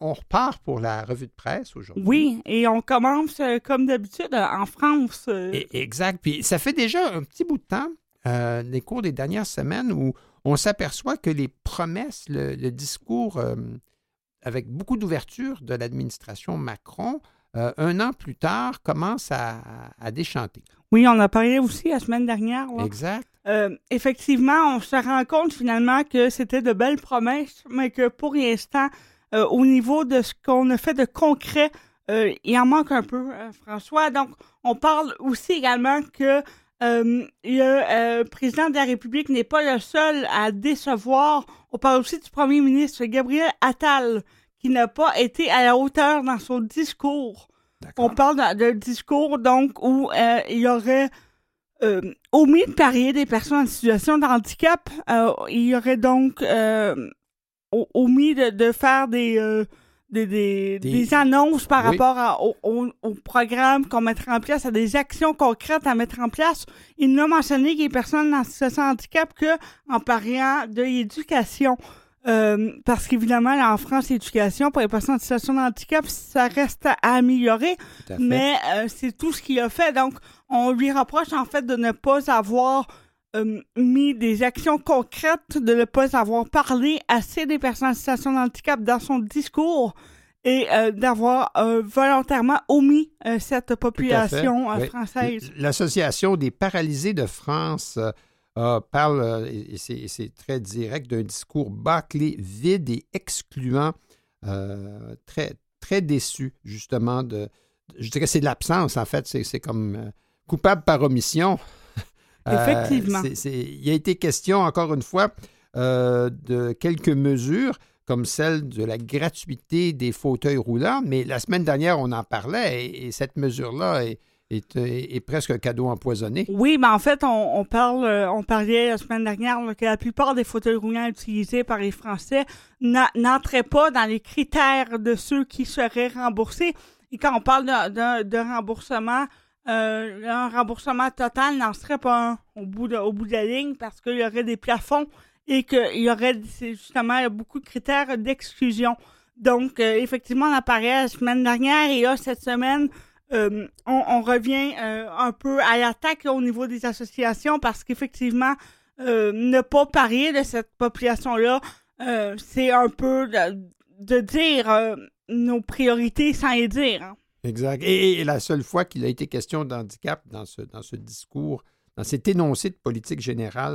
on repart pour la revue de presse aujourd'hui. Oui, et on commence, comme d'habitude, en France. Exact. Puis ça fait déjà un petit bout de temps, les cours des dernières semaines, où on s'aperçoit que les promesses, le discours avec beaucoup d'ouverture de l'administration Macron, un an plus tard, commence à déchanter. Oui, on a parlé aussi la semaine dernière. Là. Exact. Effectivement, on se rend compte finalement que c'était de belles promesses, mais que pour l'instant, au niveau de ce qu'on a fait de concret, il en manque un peu, François. Donc, on parle aussi également que le président de la République n'est pas le seul à décevoir. On parle aussi du premier ministre Gabriel Attal, qui n'a pas été à la hauteur dans son discours. D'accord. On parle de discours, donc, où il aurait omis de parler des personnes en situation de handicap. Il aurait donc omis de faire des annonces par rapport au programme qu'on mettrait en place, à des actions concrètes à mettre en place. Il n'a mentionné que les personnes en situation de handicap qu'en parlant de l'éducation. Parce qu'évidemment, là, en France, l'éducation pour les personnes en situation de handicap, ça reste à améliorer. Mais c'est tout ce qu'il a fait. Donc, on lui reproche en fait de ne pas avoir mis des actions concrètes, de ne pas avoir parlé assez des personnes en situation de handicap dans son discours et d'avoir volontairement omis cette population française. L'Association des paralysés de France parle, et c'est très direct, d'un discours bâclé, vide et excluant, très, très déçu, justement. Je dirais que c'est de l'absence, en fait. C'est comme coupable par omission. Effectivement. Il a été question, encore une fois, de quelques mesures, comme celle de la gratuité des fauteuils roulants, mais la semaine dernière, on en parlait, et cette mesure-là est presque un cadeau empoisonné. Oui, mais en fait, on parlait la semaine dernière là, que la plupart des fauteuils roulants utilisés par les Français n'entraient pas dans les critères de ceux qui seraient remboursés. Et quand on parle de remboursement, un remboursement total n'en serait pas un au bout de la ligne parce qu'il y aurait des plafonds et qu'il y aurait justement beaucoup de critères d'exclusion. Donc, effectivement, on apparaît la semaine dernière et là, cette semaine, on revient un peu à l'attaque là, au niveau des associations parce qu'effectivement, ne pas parler de cette population-là, c'est un peu de dire nos priorités sans les dire. Hein. Exact. Et la seule fois qu'il a été question d'handicap dans ce discours, dans cet énoncé de politique générale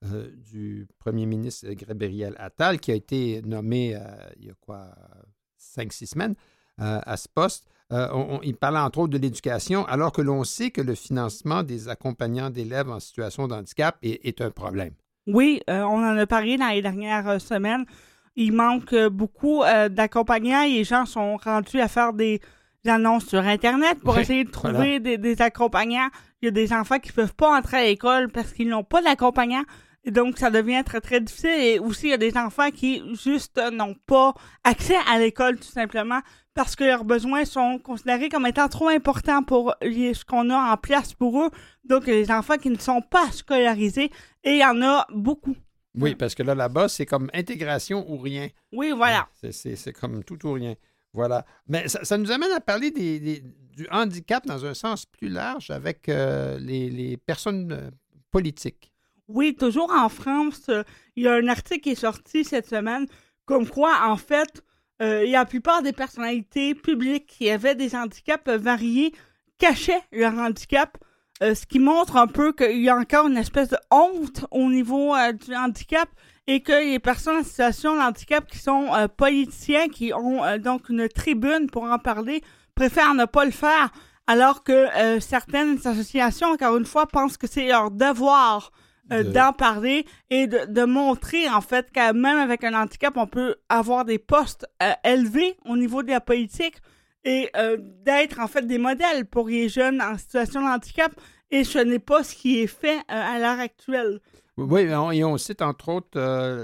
du premier ministre Gabriel Attal, qui a été nommé il y a 5-6 semaines à ce poste, il parlait entre autres de l'éducation, alors que l'on sait que le financement des accompagnants d'élèves en situation de handicap est un problème. Oui, on en a parlé dans les dernières semaines. Il manque beaucoup d'accompagnants. Les gens sont rendus à faire des annonces sur Internet pour essayer de trouver des accompagnants. Il y a des enfants qui ne peuvent pas entrer à l'école parce qu'ils n'ont pas d'accompagnant. Et donc, ça devient très, très difficile. Et aussi, il y a des enfants qui, juste, n'ont pas accès à l'école, tout simplement, parce que leurs besoins sont considérés comme étant trop importants pour ce qu'on a en place pour eux. Donc, il y a des enfants qui ne sont pas scolarisés et il y en a beaucoup. Oui, parce que là-bas, c'est comme intégration ou rien. Oui, voilà. C'est comme tout ou rien. Voilà. Mais ça nous amène à parler du handicap dans un sens plus large avec les personnes politiques. Oui, toujours en France, il y a un article qui est sorti cette semaine comme quoi, en fait, la plupart des personnalités publiques qui avaient des handicaps variés cachaient leur handicap, ce qui montre un peu qu'il y a encore une espèce de honte au niveau du handicap et que les personnes en situation de handicap qui sont politiciens, qui ont donc une tribune pour en parler, préfèrent ne pas le faire, alors que certaines associations, encore une fois, pensent que c'est leur devoir d'en parler et de montrer, en fait, que même avec un handicap, on peut avoir des postes élevés au niveau de la politique et d'être, en fait, des modèles pour les jeunes en situation de handicap. Et ce n'est pas ce qui est fait à l'heure actuelle. Oui, et on cite, entre autres,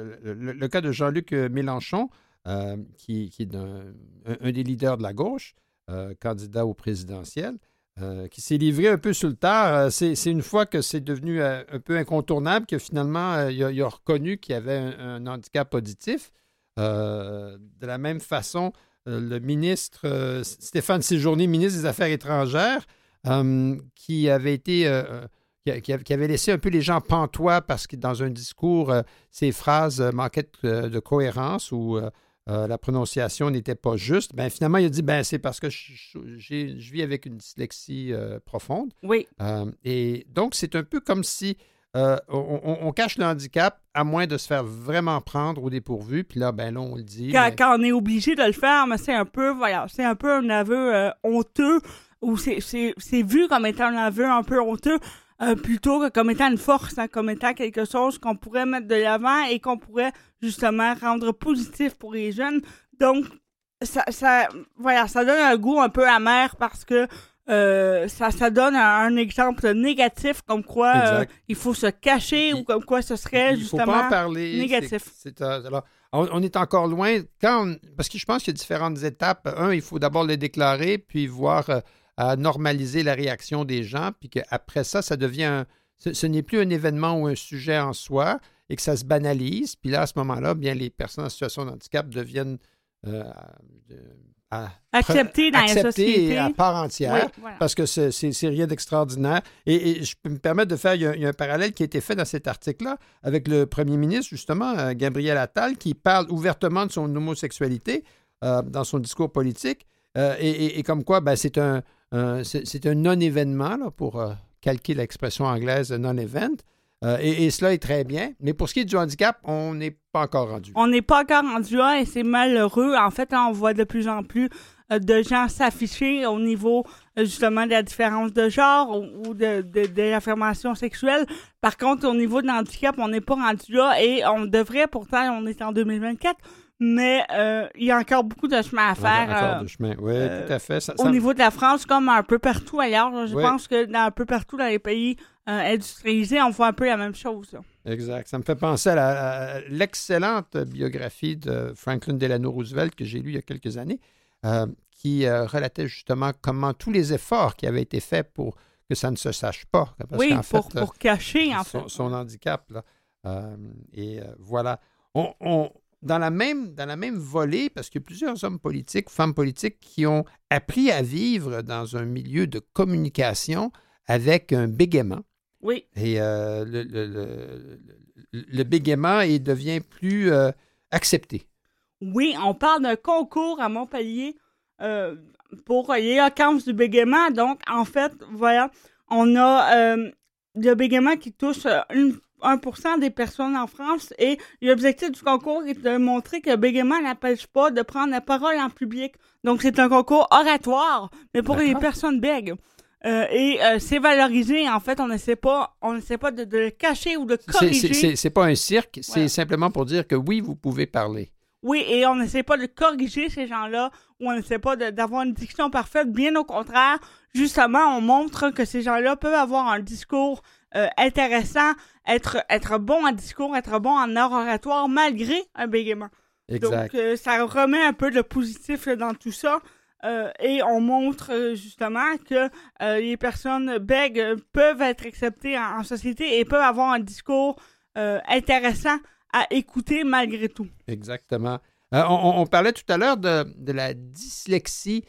le cas de Jean-Luc Mélenchon, qui est un des leaders de la gauche, candidat au présidentiel, qui s'est livré un peu sur le tard. C'est une fois que c'est devenu un peu incontournable que finalement, il a reconnu qu'il y avait un handicap auditif. De la même façon, le ministre Stéphane Séjourné, ministre des Affaires étrangères, qui avait été... qui avait laissé un peu les gens pantois parce que dans un discours, ses phrases manquaient de cohérence ou la prononciation n'était pas juste. Ben, finalement, il a dit c'est parce que je vis avec une dyslexie profonde. Oui. Et donc, c'est un peu comme si on cache le handicap à moins de se faire vraiment prendre au dépourvu. Puis là, là, on le dit. Quand on est obligé de le faire, mais c'est un peu un aveu honteux ou c'est vu comme étant un aveu un peu honteux. Plutôt que comme étant une force, comme étant quelque chose qu'on pourrait mettre de l'avant et qu'on pourrait justement rendre positif pour les jeunes. Donc, ça donne un goût un peu amer parce que ça donne un exemple négatif comme quoi il faut se cacher ou comme quoi ce serait justement faut pas en parler, négatif. Alors, on est encore loin parce que je pense qu'il y a différentes étapes. Il faut d'abord le déclarer, puis voir... à normaliser la réaction des gens, puis qu'après ça, ça devient ce n'est plus un événement ou un sujet en soi, et que ça se banalise. Puis là, à ce moment-là, bien, les personnes en situation de handicap deviennent acceptées dans la société à part entière, oui, voilà. Parce que c'est rien d'extraordinaire. Et je peux me permettre de faire, il y a un parallèle qui a été fait dans cet article-là avec le premier ministre, justement, Gabriel Attal, qui parle ouvertement de son homosexualité dans son discours politique, et comme quoi, c'est un non-événement, là, pour calquer l'expression anglaise non-event. Et cela est très bien. Mais pour ce qui est du handicap, on n'est pas encore rendu. On n'est pas encore rendu là et c'est malheureux. En fait, on voit de plus en plus de gens s'afficher au niveau justement de la différence de genre ou de l'affirmation sexuelle. Par contre, au niveau de l'handicap, on n'est pas rendu là et on devrait, pourtant, on est en 2024, mais il y a encore beaucoup de chemin à faire. Encore de chemin, oui, tout à fait. Au niveau de la France, comme un peu partout ailleurs, je pense que un peu partout dans les pays industrialisés, on voit un peu la même chose. Exact. Ça me fait penser à l'excellente biographie de Franklin Delano Roosevelt que j'ai lue il y a quelques années, qui relatait justement comment tous les efforts qui avaient été faits pour que ça ne se sache pas. Parce oui, qu'en fait, pour cacher son handicap. Là. Voilà. Dans la même volée, parce qu'il y a plusieurs hommes politiques, femmes politiques qui ont appris à vivre dans un milieu de communication avec un bégaiement. Oui. Et le bégaiement devient plus accepté. Oui, on parle d'un concours à Montpellier pour l'éloquence du bégaiement. Donc, en fait, voilà, on a le bégaiement qui touche 1% des personnes en France et l'objectif du concours est de montrer que le bégaiement n'empêche pas de prendre la parole en public. Donc, c'est un concours oratoire, mais pour les personnes bègues. C'est valorisé. En fait, on n'essaie pas de le cacher ou de corriger. C'est pas un cirque, c'est simplement pour dire que oui, vous pouvez parler. Oui, et on n'essaie pas de corriger ces gens-là ou on n'essaie pas d'avoir une diction parfaite. Bien au contraire, justement, on montre que ces gens-là peuvent avoir un discours intéressant, être bon en discours, être bon en art oratoire malgré un bégaiement. Exact. Donc, ça remet un peu de positif dans tout ça. Et on montre justement que les personnes bègues peuvent être acceptées en société et peuvent avoir un discours intéressant à écouter malgré tout. Exactement. On parlait tout à l'heure de la dyslexie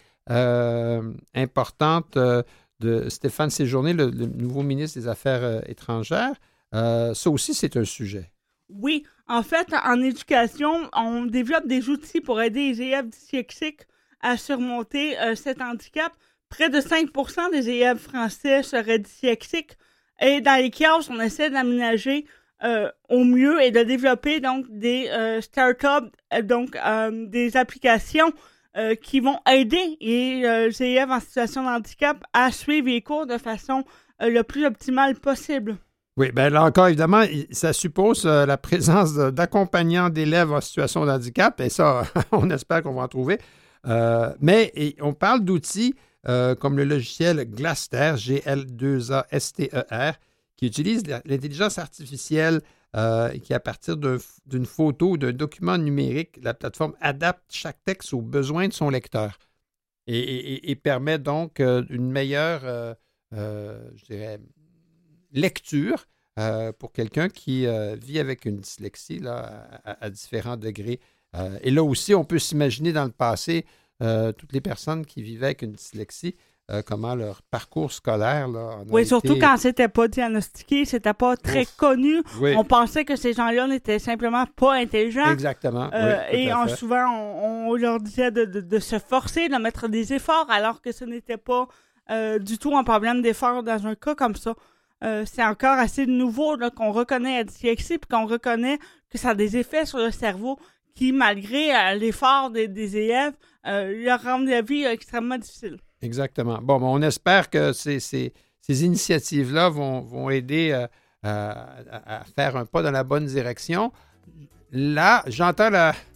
importante de Stéphane Séjourné, le nouveau ministre des Affaires étrangères. Ça aussi, c'est un sujet. Oui. En fait, en éducation, on développe des outils pour aider les élèves dyslexiques à surmonter cet handicap. Près de 5% des élèves français seraient dyslexiques. Et dans les classes, on essaie d'aménager au mieux et de développer donc des startups, des applications qui vont aider les élèves en situation de handicap à suivre les cours de façon le plus optimale possible. Oui, bien là encore, évidemment, ça suppose la présence d'accompagnants d'élèves en situation de handicap, et ça, on espère qu'on va en trouver. Mais on parle d'outils comme le logiciel Glaster, G-L-2-A-S-T-E-R, qui utilise l'intelligence artificielle qui, à partir d'une photo ou d'un document numérique, la plateforme adapte chaque texte aux besoins de son lecteur et permet donc une meilleure, je dirais, lecture pour quelqu'un qui vit avec une dyslexie là, à différents degrés. Et là aussi, on peut s'imaginer dans le passé toutes les personnes qui vivaient avec une dyslexie, comment leur parcours scolaire là, oui, surtout quand c'était pas diagnostiqué, c'était pas très connu. Oui. On pensait que ces gens-là n'étaient simplement pas intelligents. Exactement. Et souvent, on leur disait de se forcer, de mettre des efforts, alors que ce n'était pas du tout un problème d'effort dans un cas comme ça. C'est encore assez nouveau là, qu'on reconnaît la dyslexie et qu'on reconnaît que ça a des effets sur le cerveau qui, malgré l'effort des élèves, leur rendent la vie extrêmement difficile. Exactement. Bon, on espère que ces initiatives-là vont aider à faire un pas dans la bonne direction. Là, j'entends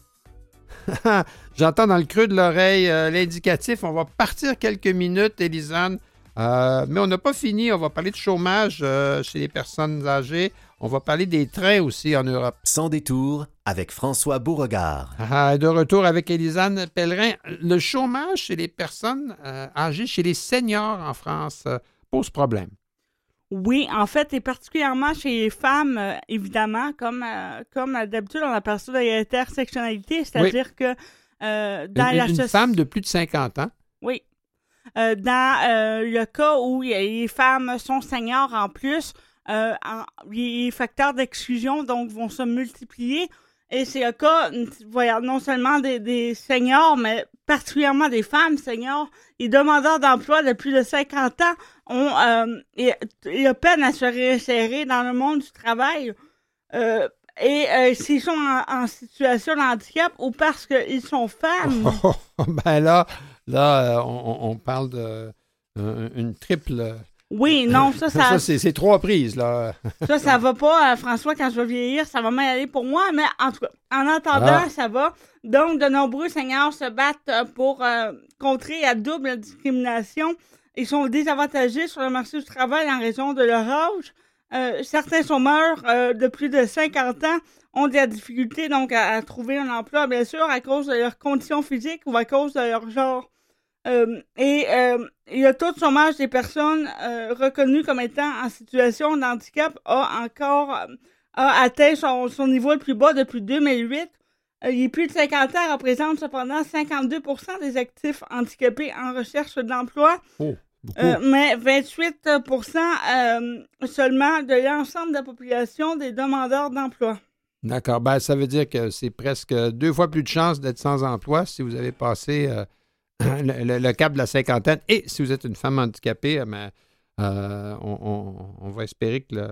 dans le creux de l'oreille l'indicatif. On va partir quelques minutes, Élisane. Mais on n'a pas fini. On va parler de chômage chez les personnes âgées. On va parler des trains aussi en Europe. Sans détour, avec François Beauregard. De retour avec Élisane Pellerin. Le chômage chez les personnes âgées, chez les seniors en France, pose problème. Oui, en fait, et particulièrement chez les femmes, évidemment, comme d'habitude, on appelle ça de l'intersectionnalité, c'est-à-dire que dans une femme de plus de 50 ans. Oui. Dans le cas où les femmes sont seniors en plus, les facteurs d'exclusion donc vont se multiplier. Et c'est le cas, non seulement des seniors, mais particulièrement des femmes seniors. Les demandeurs d'emploi de plus de 50 ans ont peine à se réinsérer dans le monde du travail. S'ils sont en situation de handicap ou parce qu'ils sont femmes. Ben là on parle d'une triple... Oui, non, ça c'est 3 prises, là. ça va pas, François, quand je vais vieillir, ça va mal aller pour moi, mais en tout cas, en attendant, ça va. Donc, de nombreux seniors se battent pour contrer la double discrimination. Ils sont désavantagés sur le marché du travail en raison de leur âge. Certains chômeurs de plus de 50 ans ont de la difficulté donc à trouver un emploi, bien sûr, à cause de leurs conditions physiques ou à cause de leur genre. Le taux de chômage des personnes reconnues comme étant en situation de handicap a atteint son niveau le plus bas depuis 2008. Les plus de 50 ans représentent cependant 52% des actifs handicapés en recherche d'emploi. Mais 28% seulement de l'ensemble de la population des demandeurs d'emploi. D'accord. Ben, ça veut dire que c'est presque 2 fois plus de chances d'être sans emploi si vous avez passé le cap de la cinquantaine. Et si vous êtes une femme handicapée, on va espérer que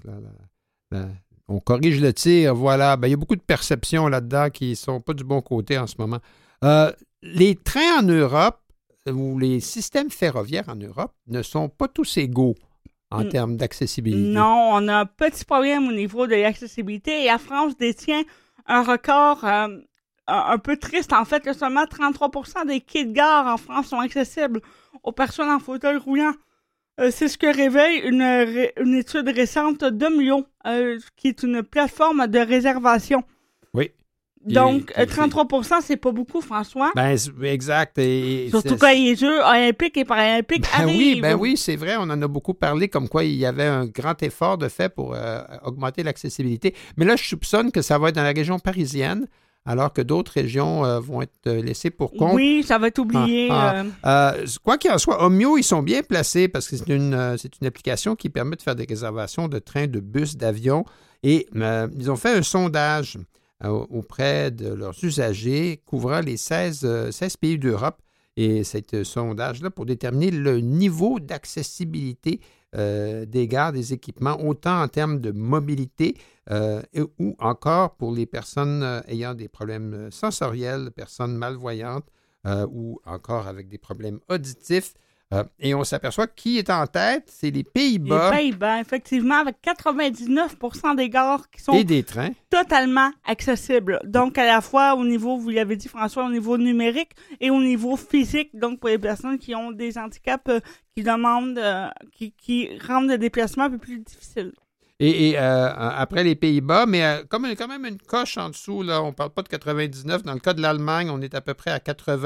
on corrige le tir. Voilà. Ben, il y a beaucoup de perceptions là-dedans qui ne sont pas du bon côté en ce moment. Les trains en Europe ou les systèmes ferroviaires en Europe ne sont pas tous égaux en termes d'accessibilité. Non, on a un petit problème au niveau de l'accessibilité et la France détient un record un peu triste. En fait, seulement 33% des quais de gare en France sont accessibles aux personnes en fauteuil roulant. C'est ce que révèle une étude récente d'Omio, qui est une plateforme de réservation. Oui. Donc, 33%, c'est pas beaucoup, François. Ben, exact. Surtout quand les Jeux olympiques et paralympiques arrivent. Oui, c'est vrai. On en a beaucoup parlé, comme quoi il y avait un grand effort de fait pour augmenter l'accessibilité. Mais là, je soupçonne que ça va être dans la région parisienne, alors que d'autres régions vont être laissées pour compte. Oui, ça va être oublié. Quoi qu'il en soit, Omio, ils sont bien placés parce que c'est une application qui permet de faire des réservations de trains, de bus, d'avions. Et ils ont fait un sondage auprès de leurs usagers couvrant les 16 pays d'Europe. Et cet sondage-là pour déterminer le niveau d'accessibilité des gares, des équipements, autant en termes de mobilité ou encore pour les personnes ayant des problèmes sensoriels, personnes malvoyantes ou encore avec des problèmes auditifs. Et on s'aperçoit qui est en tête, c'est les Pays-Bas. Les Pays-Bas, effectivement, avec 99% des gares qui sont et des trains totalement accessibles. Donc, à la fois au niveau, vous l'avez dit, François, au niveau numérique et au niveau physique, donc pour les personnes qui ont des handicaps qui demandent, qui rendent le déplacement un peu plus difficile. Et après les Pays-Bas, mais quand même une coche en dessous, là, on ne parle pas de 99. Dans le cas de l'Allemagne, on est à peu près à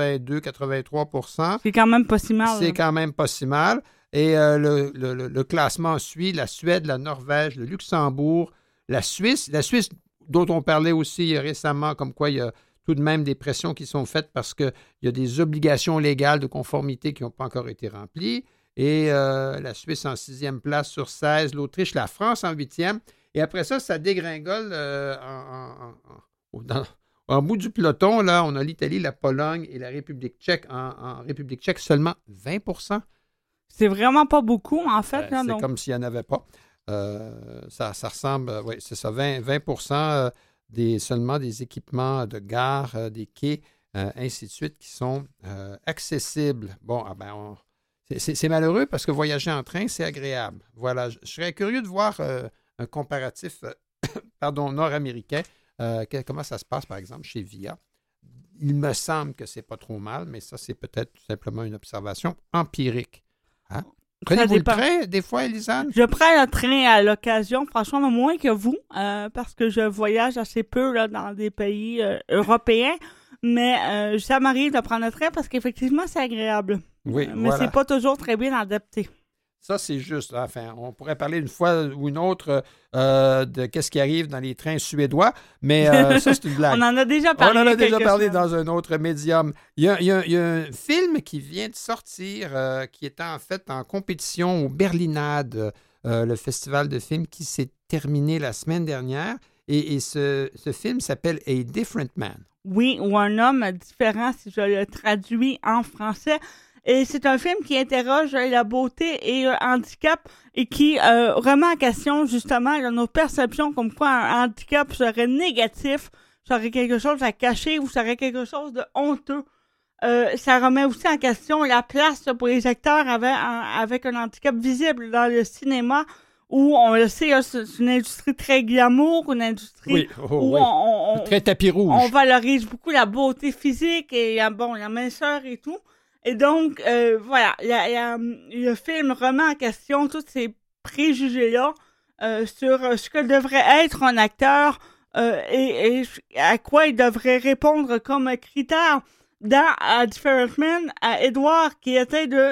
82-83%. C'est quand même pas si mal. C'est quand même pas si mal. Et le classement suit la Suède, la Norvège, le Luxembourg, la Suisse dont on parlait aussi récemment, comme quoi il y a tout de même des pressions qui sont faites parce qu'il y a des obligations légales de conformité qui n'ont pas encore été remplies. Et la Suisse en 6e place sur 16, l'Autriche, la France en 8e. Et après ça, ça dégringole en bout du peloton. Là, on a l'Italie, la Pologne et la République tchèque. En République tchèque, seulement 20 %. C'est vraiment pas beaucoup, en fait. Là, c'est donc. comme s'il n'y en avait pas. Ça ressemble, oui, c'est ça, 20 seulement des équipements de gare, des quais, ainsi de suite, qui sont accessibles. Bon, c'est malheureux parce que voyager en train, c'est agréable. Voilà, je serais curieux de voir un comparatif nord-américain. Comment ça se passe, par exemple, chez VIA. Il me semble que c'est pas trop mal, mais ça, c'est peut-être tout simplement une observation empirique. Hein? Prenez-vous le train, des fois, Élisane? Je prends le train à l'occasion, franchement, moins que vous, parce que je voyage assez peu là, dans des pays européens, mais ça m'arrive de prendre le train parce qu'effectivement, c'est agréable. Oui, mais c'est pas toujours très bien adapté. Ça, c'est juste. Enfin, on pourrait parler une fois ou une autre de qu'est-ce qui arrive dans les trains suédois, mais ça, c'est une blague. On en a déjà parlé. On en a déjà parlé dans un autre médium. Il y a un film qui vient de sortir, qui était en fait en compétition au Berlinade, le festival de films qui s'est terminé la semaine dernière. Et ce film s'appelle A Different Man. Oui, ou Un homme différent, si je le traduis en français. Et c'est un film qui interroge la beauté et le handicap et qui remet en question justement nos perceptions comme quoi un handicap serait négatif, serait quelque chose à cacher ou serait quelque chose de honteux. Ça remet aussi en question la place pour les acteurs avec un handicap visible dans le cinéma où, on le sait, c'est une industrie très glamour, une industrie où on très tapis rouge. On valorise beaucoup la beauté physique et la minceur et tout. Et donc, voilà, le film remet en question tous ces préjugés-là sur ce que devrait être un acteur et à quoi il devrait répondre comme critère. Dans A Different Man, Edward, qui était de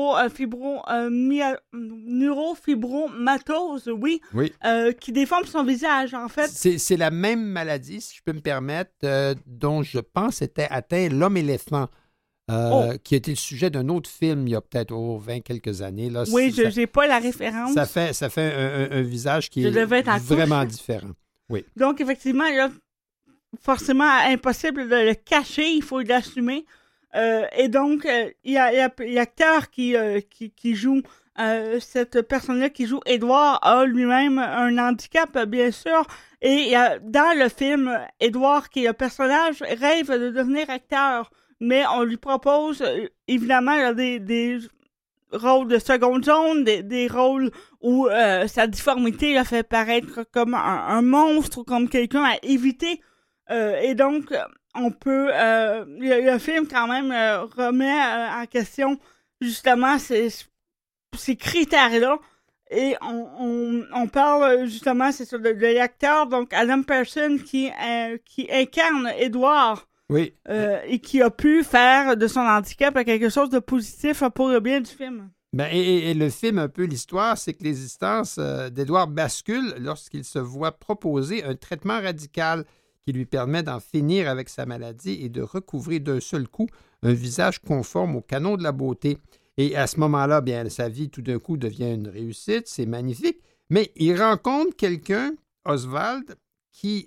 neurofibromatose, qui déforme son visage, en fait. C'est la même maladie, si je peux me permettre, dont je pense était atteint l'homme-éléphant. Qui a été le sujet d'un autre film il y a peut-être 20 quelques années. Là, oui, je n'ai pas la référence. Ça fait un visage qui est vraiment différent. Oui. Donc, effectivement, il y a forcément impossible de le cacher, il faut l'assumer. Et donc, il y a l'acteur qui joue cette personne-là qui joue Edward a lui-même un handicap, bien sûr. Et dans le film, Edward, qui est le personnage, rêve de devenir acteur. Mais on lui propose, évidemment, là, des rôles de seconde zone, des rôles où sa difformité la fait paraître comme un monstre ou comme quelqu'un à éviter. Et donc, on peut... le film, quand même, remet en question, justement, ces critères-là. Et on parle, justement, c'est ça, de l'acteur, donc Adam Pearson, qui incarne Edward. Oui. Et qui a pu faire de son handicap quelque chose de positif pour le bien du film. Et le film, un peu l'histoire, c'est que l'existence d'Edward bascule lorsqu'il se voit proposer un traitement radical qui lui permet d'en finir avec sa maladie et de recouvrir d'un seul coup un visage conforme au canon de la beauté. Et à ce moment-là, bien, sa vie tout d'un coup devient une réussite, c'est magnifique, mais il rencontre quelqu'un, Oswald, qui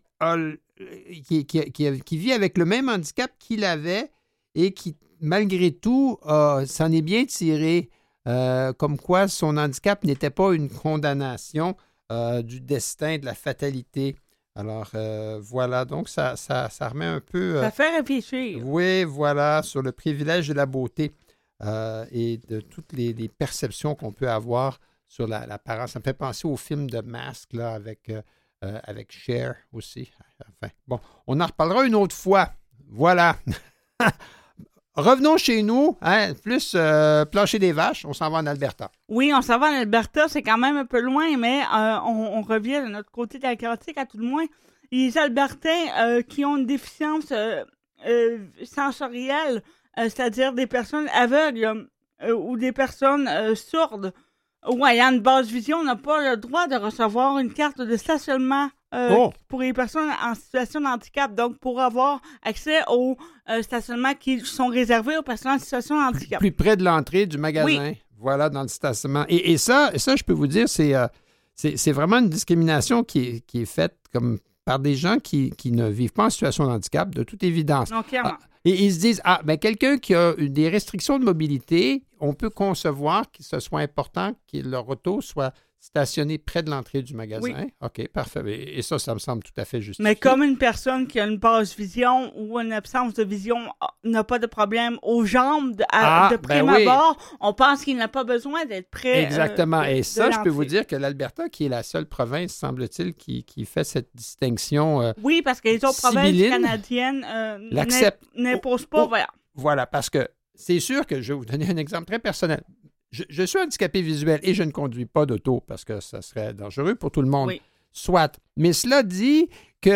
vit avec le même handicap qu'il avait et qui, malgré tout, s'en est bien tiré, comme quoi son handicap n'était pas une condamnation du destin, de la fatalité. Alors, voilà, donc ça remet un peu... ça fait réfléchir. Oui, voilà, sur le privilège de la beauté et de toutes les perceptions qu'on peut avoir sur l'apparence. Ça me fait penser au film de Mask, là, avec Cher aussi. Enfin, bon, on en reparlera une autre fois. Voilà. Revenons chez nous, hein, plus plancher des vaches, on s'en va en Alberta. Oui, on s'en va en Alberta, c'est quand même un peu loin, mais on revient de notre côté de l'Atlantique, à tout le moins. Les Albertains qui ont une déficience sensorielle, c'est-à-dire des personnes aveugles ou des personnes sourdes, ou ayant une basse vision, n'ont pas le droit de recevoir une carte de stationnement pour les personnes en situation de handicap. Donc, pour avoir accès aux stationnements qui sont réservés aux personnes en situation de handicap. Plus près de l'entrée du magasin. Oui. Voilà, dans le stationnement. Et ça, je peux vous dire, c'est vraiment une discrimination qui est faite comme par des gens qui ne vivent pas en situation de handicap, de toute évidence. Non, clairement. Et ils se disent, quelqu'un qui a des restrictions de mobilité, on peut concevoir que ce soit important que leur auto soit stationnée près de l'entrée du magasin. Oui. OK, parfait. Et ça me semble tout à fait justifié. Mais comme une personne qui a une basse vision ou une absence de vision n'a pas de problème aux jambes de prime abord, on pense qu'il n'a pas besoin d'être près. Exactement. Et ça, je peux vous l'entrée. dire que l'Alberta, qui est la seule province, semble-t-il, qui fait cette distinction. Oui, parce que les autres provinces sibylline, canadiennes l'acceptent. n'imposent pas. Voilà. Voilà, parce que c'est sûr que je vais vous donner un exemple très personnel. Je suis handicapé visuel et je ne conduis pas d'auto parce que ça serait dangereux pour tout le monde. Oui. Soit. Mais cela dit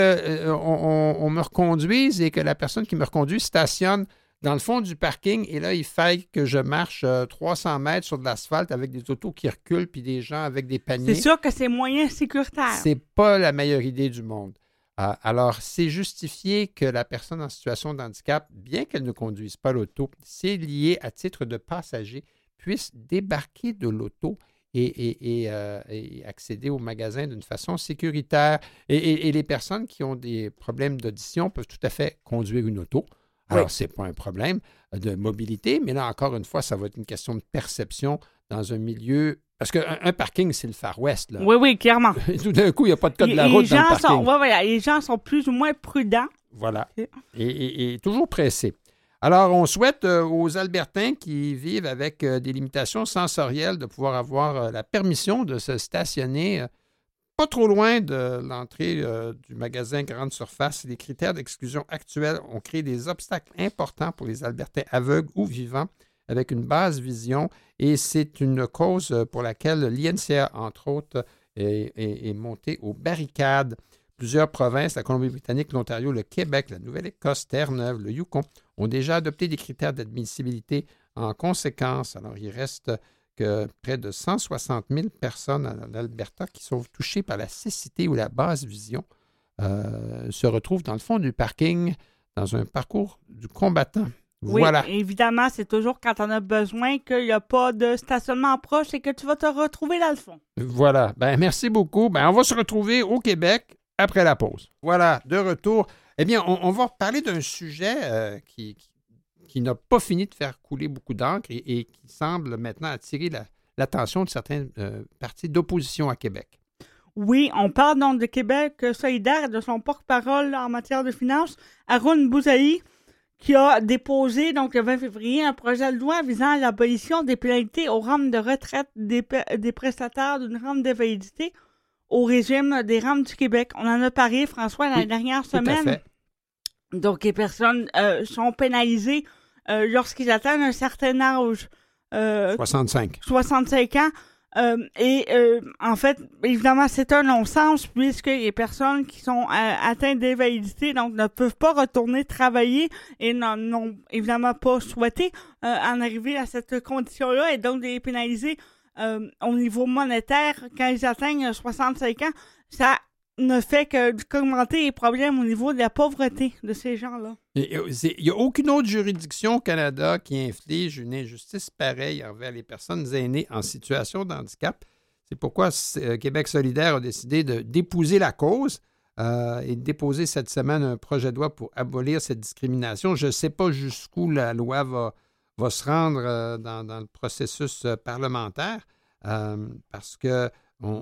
qu'on me reconduise et que la personne qui me reconduit stationne dans le fond du parking et là, il faille que je marche 300 mètres sur de l'asphalte avec des autos qui reculent puis des gens avec des paniers. C'est sûr que c'est moyen sécuritaire. C'est pas la meilleure idée du monde. Alors, c'est justifié que la personne en situation de handicap, bien qu'elle ne conduise pas l'auto, c'est lié à titre de passager, puisse débarquer de l'auto et accéder au magasin d'une façon sécuritaire. Et les personnes qui ont des problèmes d'audition peuvent tout à fait conduire une auto. Alors, ce n'est pas un problème de mobilité, mais là, encore une fois, ça va être une question de perception dans un milieu... Parce qu'un parking, c'est le Far West. Là. Oui, clairement. Tout d'un coup, il n'y a pas de code de la route dans le parking. Les gens sont plus ou moins prudents. Voilà. Et toujours pressés. Alors, on souhaite aux Albertains qui vivent avec des limitations sensorielles de pouvoir avoir la permission de se stationner pas trop loin de l'entrée du magasin Grande Surface. Les critères d'exclusion actuels ont créé des obstacles importants pour les Albertains aveugles ou vivants avec une basse vision et c'est une cause pour laquelle l'INCA, entre autres, est montée aux barricades. Plusieurs provinces, la Colombie-Britannique, l'Ontario, le Québec, la Nouvelle-Écosse, Terre-Neuve, le Yukon, ont déjà adopté des critères d'admissibilité en conséquence. Alors, il reste que près de 160 000 personnes en Alberta qui sont touchées par la cécité ou la basse vision se retrouvent dans le fond du parking, dans un parcours du combattant. Voilà. Oui, évidemment, c'est toujours quand on a besoin qu'il n'y a pas de stationnement proche et que tu vas te retrouver dans le fond. Voilà. Merci beaucoup. On va se retrouver au Québec après la pause. Voilà, de retour. Eh bien, on va parler d'un sujet qui n'a pas fini de faire couler beaucoup d'encre et qui semble maintenant attirer l'attention de certains partis d'opposition à Québec. Oui, on parle donc de Québec solidaire et de son porte-parole en matière de finances, Haroun Bouzaï, qui a déposé donc le 20 février un projet de loi visant à l'abolition des pénalités aux rentes de retraite des prestataires d'une rente d'invalidité au régime des rentes du Québec. On en a parlé, François, la dernière semaine. Tout à fait. Donc, les personnes sont pénalisées lorsqu'ils atteignent un certain âge. 65. 65 ans. En fait, évidemment, c'est un non-sens puisque les personnes qui sont atteintes d'invalidité donc ne peuvent pas retourner travailler et n'ont évidemment pas souhaité en arriver à cette condition-là et donc de les pénaliser au niveau monétaire quand ils atteignent 65 ans. Ça ne fait qu'augmenter les problèmes au niveau de la pauvreté de ces gens-là. Il n'y a aucune autre juridiction au Canada qui inflige une injustice pareille envers les personnes aînées en situation de handicap. C'est pourquoi Québec solidaire a décidé d'épouser la cause et de déposer cette semaine un projet de loi pour abolir cette discrimination. Je ne sais pas jusqu'où la loi va se rendre dans le processus parlementaire parce que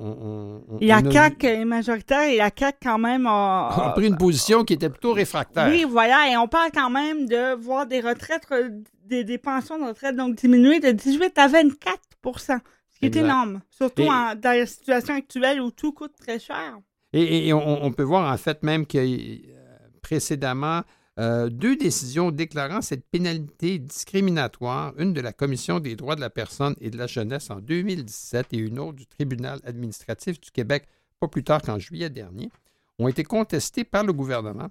la CAQ est majoritaire et la CAQ quand même a pris une position qui était plutôt réfractaire. Oui, voilà, et on parle quand même de voir des retraites, des pensions de retraite donc diminuer de 18 à 24 %, ce qui est énorme, surtout dans la situation actuelle où tout coûte très cher. Et on peut voir en fait même qu'il y a précédemment 2 décisions déclarant cette pénalité discriminatoire, une de la Commission des droits de la personne et de la jeunesse en 2017 et une autre du Tribunal administratif du Québec, pas plus tard qu'en juillet dernier, ont été contestées par le gouvernement.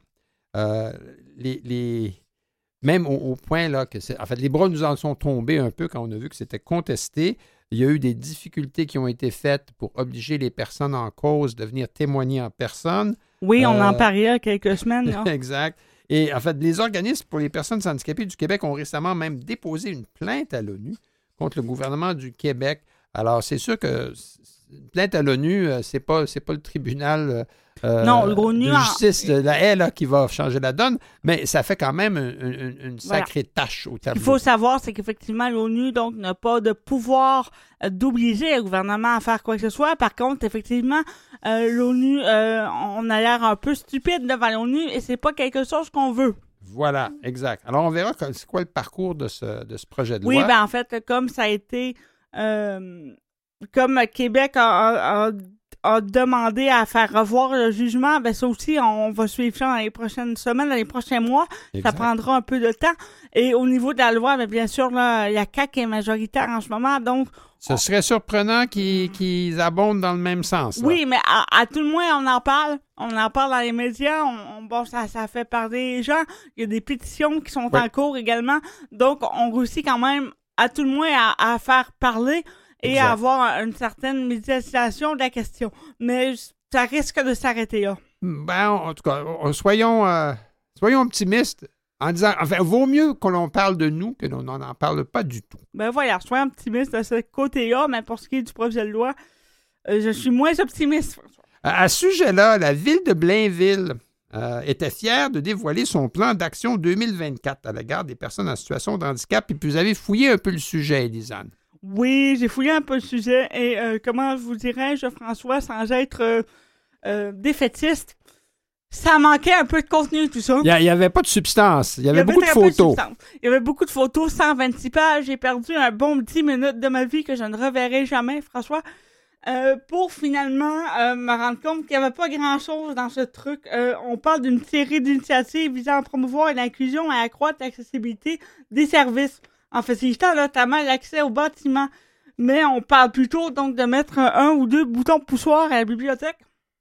Même au point là que en fait, les bras nous en sont tombés un peu quand on a vu que c'était contesté. Il y a eu des difficultés qui ont été faites pour obliger les personnes en cause de venir témoigner en personne. Oui, on en parlait il y a quelques semaines. Là. Exact. Et en fait, les organismes pour les personnes handicapées du Québec ont récemment même déposé une plainte à l'ONU contre le gouvernement du Québec. Alors, c'est sûr que une plainte à l'ONU, c'est pas le tribunal non, l'ONU de justice de la haie là, qui va changer la donne, mais ça fait quand même une sacrée tâche au tableau. Ce qu'il faut savoir, c'est qu'effectivement, l'ONU donc n'a pas de pouvoir d'obliger le gouvernement à faire quoi que ce soit. Par contre, effectivement, l'ONU, on a l'air un peu stupide devant l'ONU et c'est pas quelque chose qu'on veut. Voilà, exact. Alors, on verra c'est quoi le parcours de ce projet de loi. Oui, bien en fait, comme ça a été... comme Québec a demandé à faire revoir le jugement, ben ça aussi, on va suivre ça dans les prochaines semaines, dans les prochains mois. Exact. Ça prendra un peu de temps. Et au niveau de la loi, ben bien sûr, là, la CAQ est majoritaire en ce moment, donc... Ce serait surprenant qu'ils abondent dans le même sens. Là. Oui, mais à tout le moins, on en parle. On en parle dans les médias. Bon, ça fait parler les gens. Il y a des pétitions qui sont en cours également. Donc, on réussit quand même, à tout le moins, à faire parler et exact. À avoir une certaine médiatisation de la question. Mais ça risque de s'arrêter là. Ben, en tout cas, soyons optimistes en disant, enfin, vaut mieux que l'on parle de nous que l'on n'en parle pas du tout. Ben voilà, soyons optimistes de ce côté-là, mais pour ce qui est du projet de loi, je suis moins optimiste, François. À ce sujet-là, la ville de Blainville était fière de dévoiler son plan d'action 2024 à l'égard des personnes en situation de handicap. Et puis vous avez fouillé un peu le sujet, Élisane. Oui, j'ai fouillé un peu le sujet et comment vous dirais-je, François, sans être défaitiste, ça manquait un peu de contenu, tout ça. Il n'y avait pas de substance. Il y avait beaucoup de photos. Il y avait beaucoup de photos, 126 pages. J'ai perdu un bon 10 minutes de ma vie que je ne reverrai jamais, François, pour finalement me rendre compte qu'il n'y avait pas grand-chose dans ce truc. On parle d'une série d'initiatives visant à promouvoir l'inclusion et à accroître l'accessibilité des services, en facilitant notamment l'accès aux bâtiments. Mais on parle plutôt donc de mettre un ou deux boutons poussoirs à la bibliothèque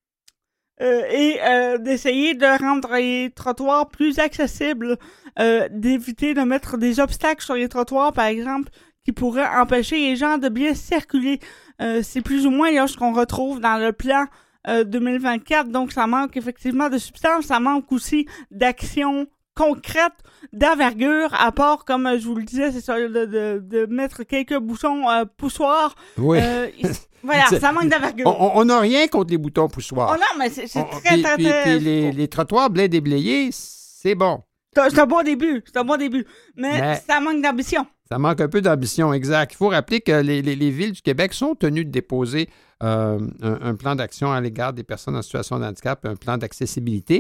et d'essayer de rendre les trottoirs plus accessibles, d'éviter de mettre des obstacles sur les trottoirs, par exemple, qui pourraient empêcher les gens de bien circuler. C'est plus ou moins là, ce qu'on retrouve dans le plan 2024. Donc, ça manque effectivement de substance. Ça manque aussi d'action concrète, d'envergure, à part, comme je vous le disais, c'est ça, de mettre quelques boutons poussoirs. Oui. Voilà, ça manque d'envergure. On n'a rien contre les boutons poussoirs. Oh non, mais c'est très, très... Puis les trottoirs blés déblayés, c'est bon. C'est un bon début, mais ça manque d'ambition. Ça manque un peu d'ambition, exact. Il faut rappeler que les villes du Québec sont tenues de déposer un plan d'action à l'égard des personnes en situation de handicap, un plan d'accessibilité.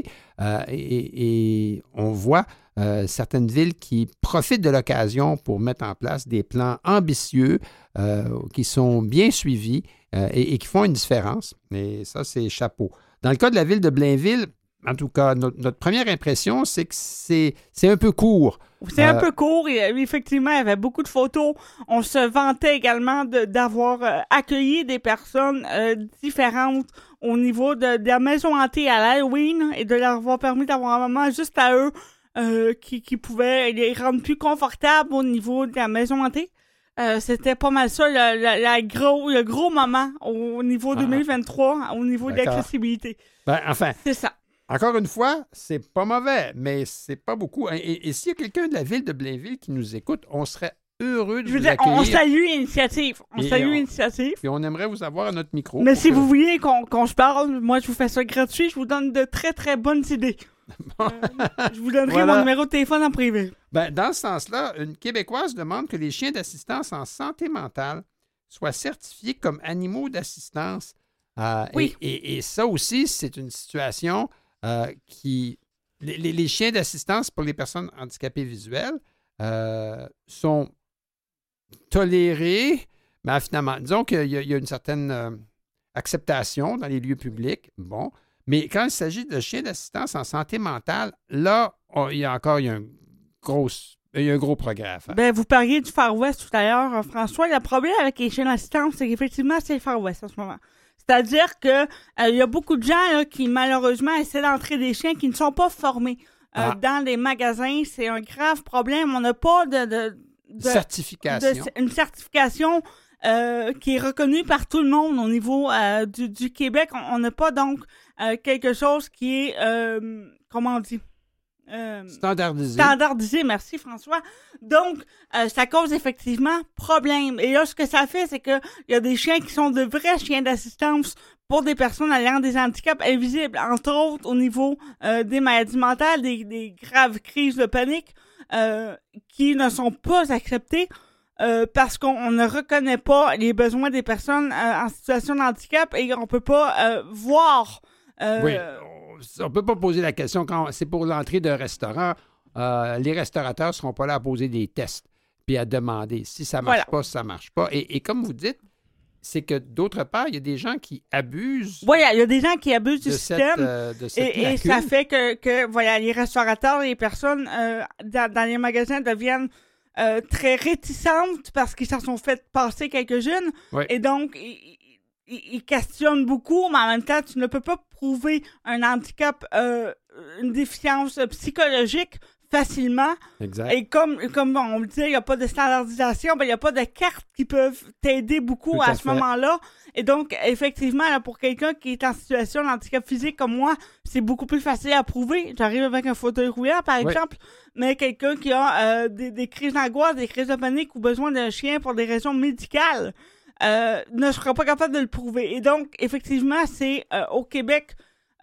Et on voit certaines villes qui profitent de l'occasion pour mettre en place des plans ambitieux qui sont bien suivis et qui font une différence. Et ça, c'est chapeau. Dans le cas de la ville de Blainville, en tout cas, notre première impression, c'est que c'est un peu court. C'est un peu court et effectivement, il y avait beaucoup de photos. On se vantait également d'avoir accueilli des personnes différentes au niveau de la maison hantée à l'Halloween et de leur avoir permis d'avoir un moment juste à eux qui pouvait les rendre plus confortables au niveau de la maison hantée. C'était pas mal ça, le gros moment au niveau 2023, au niveau de l'accessibilité. Ben, enfin, c'est ça. Encore une fois, c'est pas mauvais, mais c'est pas beaucoup. Et s'il y a quelqu'un de la ville de Blainville qui nous écoute, on serait heureux de vous accueillir. On salue l'initiative. Puis on aimerait vous avoir à notre micro. Mais si vous voulez qu'on se parle, moi, je vous fais ça gratuit. Je vous donne de très, très bonnes idées. Bon. Je vous donnerai mon numéro de téléphone en privé. Ben, dans ce sens-là, une Québécoise demande que les chiens d'assistance en santé mentale soient certifiés comme animaux d'assistance. Oui. Et ça aussi, c'est une situation... les chiens d'assistance pour les personnes handicapées visuelles sont tolérés, mais finalement, disons qu'il y a une certaine acceptation dans les lieux publics, bon, mais quand il s'agit de chiens d'assistance en santé mentale, là, il y a un gros progrès à faire. Ben, vous parliez du Far West tout à l'heure, François. Le problème avec les chiens d'assistance, c'est qu'effectivement, c'est le Far West en ce moment. C'est-à-dire que il y a beaucoup de gens là, qui, malheureusement, essaient d'entrer des chiens qui ne sont pas formés dans les magasins. C'est un grave problème. On n'a pas de certification. Une certification qui est reconnu par tout le monde au niveau du Québec. On n'a pas donc quelque chose qui est, comment on dit? Standardisé, merci François. Donc, ça cause effectivement problème. Et là, ce que ça fait, c'est qu'il y a des chiens qui sont de vrais chiens d'assistance pour des personnes ayant des handicaps invisibles, entre autres au niveau des maladies mentales, des graves crises de panique, qui ne sont pas acceptées parce qu'on ne reconnaît pas les besoins des personnes en situation de handicap et on peut pas voir... Oui, on ne peut pas poser la question quand c'est pour l'entrée d'un restaurant. Les restaurateurs ne seront pas là à poser des tests puis à demander si ça ne marche pas, si ça ne marche pas. Et comme vous dites, c'est que d'autre part, il y a des gens qui abusent. Oui, il y a des gens qui abusent du système. Et ça fait que voilà, les restaurateurs, les personnes dans les magasins deviennent très réticentes parce qu'ils s'en sont fait passer quelques-unes. Oui. Et donc, ils questionnent beaucoup, mais en même temps, tu ne peux pas prouver un handicap, une déficience psychologique facilement. Exact. Et comme on le dit, il n'y a pas de standardisation, il n'y a pas de cartes qui peuvent t'aider beaucoup à ce moment-là. Et donc, effectivement, là, pour quelqu'un qui est en situation de handicap physique comme moi, c'est beaucoup plus facile à prouver. J'arrive avec un fauteuil roulant, par exemple, mais quelqu'un qui a des crises d'angoisse, des crises de panique ou besoin d'un chien pour des raisons médicales, ne sera pas capable de le prouver. Et donc, effectivement, c'est au Québec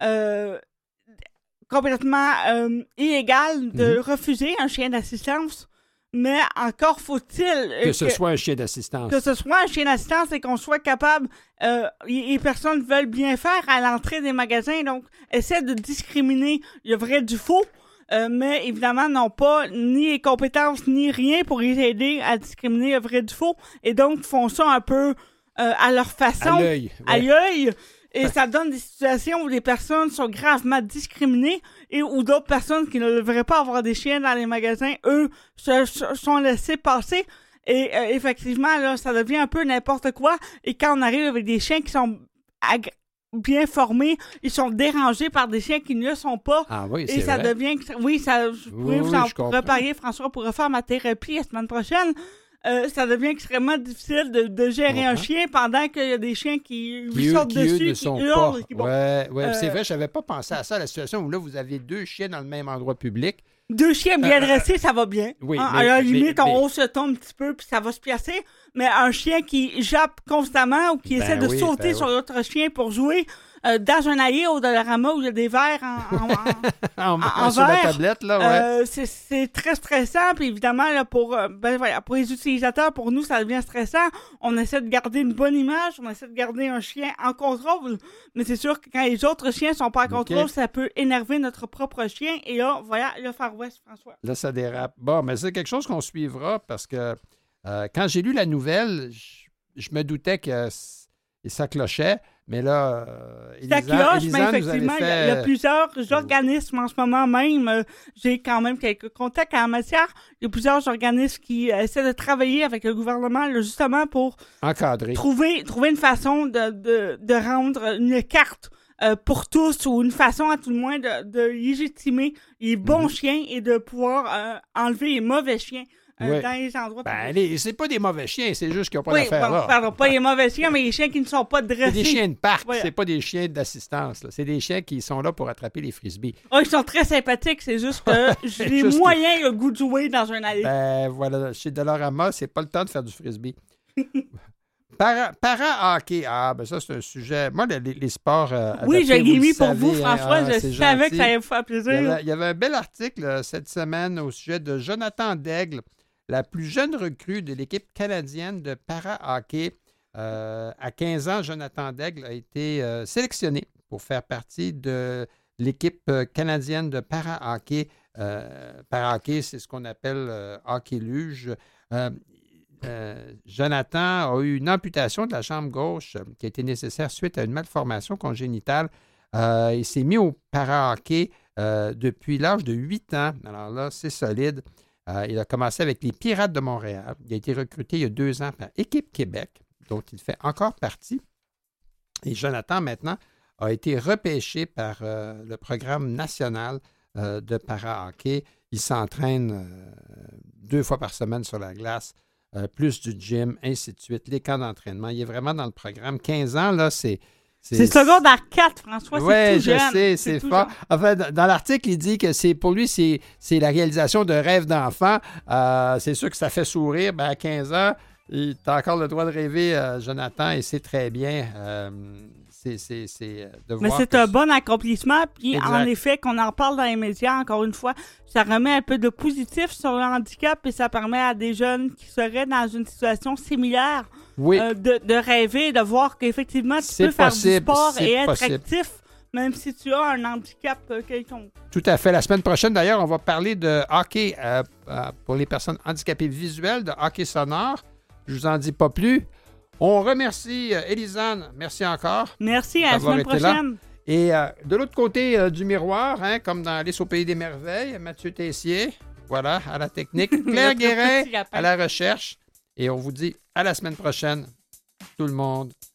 complètement illégal de refuser un chien d'assistance, mais encore faut-il que ce soit un chien d'assistance. Que ce soit un chien d'assistance et qu'on soit capable, les personnes veulent bien faire à l'entrée des magasins, donc essaient de discriminer le vrai du faux, mais évidemment n'ont pas ni les compétences ni rien pour les aider à discriminer le vrai du faux, et donc font ça un peu à leur façon, à l'œil. Et ça donne des situations où les personnes sont gravement discriminées et où d'autres personnes qui ne devraient pas avoir des chiens dans les magasins, eux, sont laissés passer. Et effectivement, là, ça devient un peu n'importe quoi. Et quand on arrive avec des chiens qui sont bien formés, ils sont dérangés par des chiens qui ne le sont pas. Ah oui, c'est et ça vrai. devient... Oui, ça, je pourrais vous en reparler, François, pour refaire ma thérapie la semaine prochaine. Ça devient extrêmement difficile de gérer un chien pendant qu'il y a des chiens qui lui sortent dessus, qui hurlent. Oui, c'est vrai, je n'avais pas pensé à ça, la situation où là, vous avez deux chiens dans le même endroit public. Deux chiens bien dressés, ça va bien. Oui, à la limite, on hausse le ton un petit peu, puis ça va se placer. Mais un chien qui jappe constamment ou qui essaie de sauter sur l'autre chien pour jouer dans un allée au Dollarama où il y a des verres en sur la verre, tablette, là, c'est très stressant. Puis évidemment, là, pour les utilisateurs, pour nous, ça devient stressant. On essaie de garder une bonne image, on essaie de garder un chien en contrôle. Mais c'est sûr que quand les autres chiens sont pas en contrôle, ça peut énerver notre propre chien. Et là, voilà, le Far West, François. Là, ça dérape. Bon, mais c'est quelque chose qu'on suivra parce que quand j'ai lu la nouvelle, je me doutais que ça clochait. Mais là, ça cloche, mais effectivement, il y a plusieurs organismes en ce moment même. J'ai quand même quelques contacts en matière. Il y a plusieurs organismes qui essaient de travailler avec le gouvernement là, justement pour encadrer. Trouver une façon de rendre une carte pour tous ou une façon à tout le moins de légitimer les bons chiens et de pouvoir enlever les mauvais chiens. Dans les endroits c'est pas des mauvais chiens, c'est juste qu'ils n'ont pas d'affaires là. Pardon, pas les mauvais chiens, mais les chiens qui ne sont pas dressés. C'est des chiens de parc, c'est pas des chiens d'assistance. Là. C'est des chiens qui sont là pour attraper les frisbees. Oh, ils sont très sympathiques, c'est juste que j'ai moyen le goût de jouer dans un allée. Voilà, chez Dollarama, c'est pas le temps de faire du frisbee. Para-hockey, ça c'est un sujet. Moi, les sports. Oui, je l'ai mis pour vous, François. Je savais que ça allait vous faire plaisir. Il y avait un bel article cette semaine au sujet de Jonathan Daigle, la plus jeune recrue de l'équipe canadienne de para-hockey. À 15 ans, Jonathan Daigle a été sélectionné pour faire partie de l'équipe canadienne de para-hockey. Para-hockey, c'est ce qu'on appelle hockey-luge. Jonathan a eu une amputation de la jambe gauche qui a été nécessaire suite à une malformation congénitale. Il s'est mis au para-hockey depuis l'âge de 8 ans. Alors là, c'est solide. Il a commencé avec les Pirates de Montréal. Il a été recruté il y a 2 ans par Équipe Québec, dont il fait encore partie. Et Jonathan, maintenant, a été repêché par le programme national de para-hockey. Il s'entraîne 2 fois par semaine sur la glace. plus du gym, ainsi de suite, les camps d'entraînement. Il est vraiment dans le programme. 15 ans, là, c'est secondaire 4, François, c'est tout jeune. Oui, je sais, c'est fort. Enfin, dans l'article, il dit que pour lui, c'est la réalisation de rêves d'enfant. C'est sûr que ça fait sourire. Ben, à 15 ans, tu as encore le droit de rêver, Jonathan, et c'est très bien. Mais c'est un bon accomplissement. Puis, en effet, qu'on en parle dans les médias, encore une fois, ça remet un peu de positif sur le handicap et ça permet à des jeunes qui seraient dans une situation similaire de rêver, de voir qu'effectivement, tu peux faire du sport et être actif, même si tu as un handicap quelconque. Tout à fait. La semaine prochaine, d'ailleurs, on va parler de hockey pour les personnes handicapées visuelles, de hockey sonore. Je ne vous en dis pas plus. On remercie Élisane. Merci encore. Merci, à la semaine prochaine. Et de l'autre côté du miroir, comme dans Alice au Pays des Merveilles, Mathieu Tessier, voilà, à la technique. Claire Guérin, à la recherche. Et on vous dit à la semaine prochaine, tout le monde.